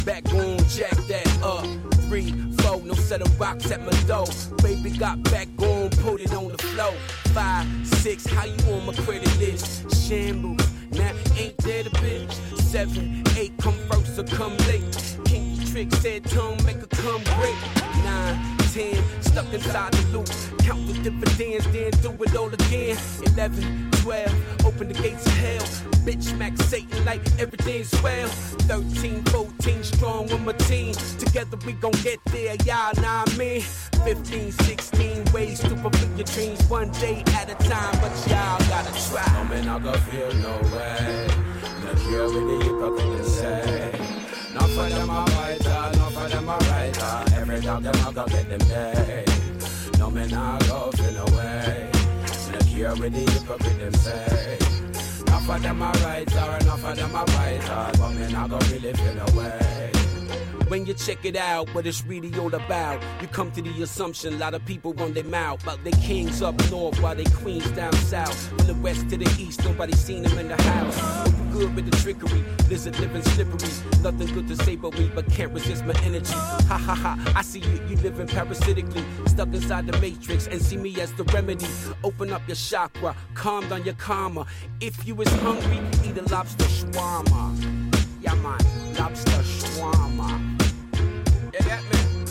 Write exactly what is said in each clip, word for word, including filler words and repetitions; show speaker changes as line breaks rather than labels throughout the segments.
back on, jack that up. Three, four, no set of rocks at my door. Baby got back on, put it on the floor. Five, six, how you on my credit list? Shambles, now ain't that a bitch? Seven, eight, come first or come late. Kinky trick said tongue, make her come great. Nine, ten, stuck inside the loop. Count the dividends, then do it all again. Eleven, twelve, open the gates of hell. Bitch smack Satan like everything's swell. Thirteen, fourteen, strong with my team. Together we gon' get there, y'all know what I mean. Fifteen, sixteen ways to fulfill your dreams. One day at a time, but y'all gotta try.
No man, I go feel no way. No cure with the hypocrite say. Not for them a fighter, not for them a writer. Every dog them a go get them day. No man, I go feel no way. No cure with the hypocrite them say. Not for them a writer, not for them a fighter. But man, I go really feel no way.
When you check it out, what it's really all about, you come to the assumption a lot of people run their mouth about their kings up north while they queens down south. From the west to the east, nobody seen them in the house. Looking good with the trickery, lizard living slippery. Nothing good to say but me, but can't resist my energy. Ha ha ha, I see you, you living parasitically. Stuck inside the matrix and see me as the remedy. Open up your chakra, calm down your karma. If you is hungry, eat a lobster shawarma. Yeah man, lobster shawarma. Yeah, that man.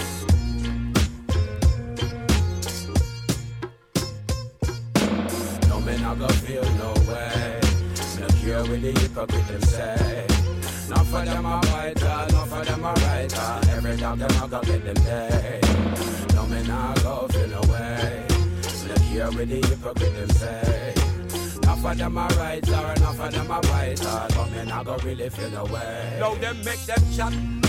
No man, I go feel no way. No cure with the hypocrite them say. Not for them a fighter, not for them a writer. Every dog them a go get them day. No man, I go feel no way. No cure with the hypocrite them say. Not for them a writer, not for them a writer. But man, I go really feel no way.
No, them make them chat.